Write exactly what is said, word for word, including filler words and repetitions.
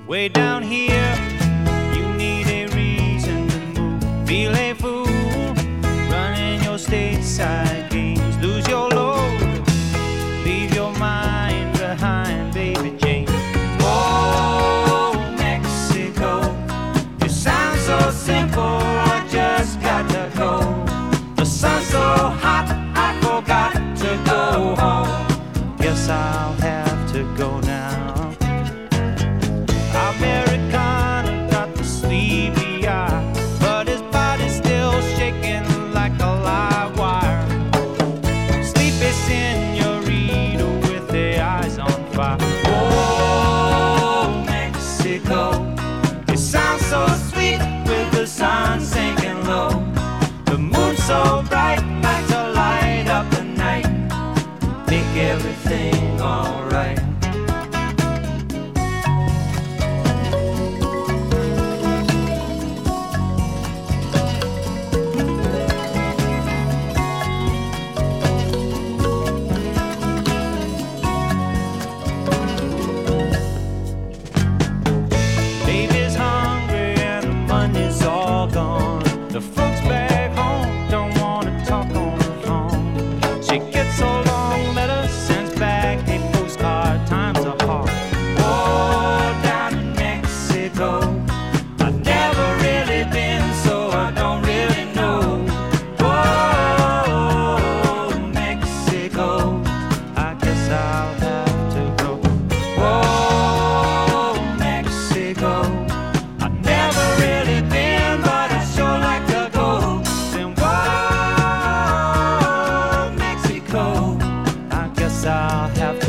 Way down here, you need a reason to move. Feel a fool, running your stateside games. Lose your load, leave your mind behind, baby Jane. Oh, Mexico, you sound so simple, I just got to go. The sun's so hot, I forgot to go home. Guess I'll have to go now. Americana got the sleepy eye, but his body's still shaking like a live wire. Sleepy senorita with their eyes on fire. Oh, Mexico, you sound so sweet with the sun sinking low. The moon's so bright, like to light up the night, make everything alright. Baby's hungry and the money's all gone. The folks back home don't want to talk on the phone. She gets so long letters, sends back a postcard. Times are hard. Oh, down in Mexico, I've never really been, so I don't really know. Oh, Mexico, I guess I'll have to go. Oh, Mexico, I've never really been, but I sure like to go. Then whoa, Mexico, I guess I'll have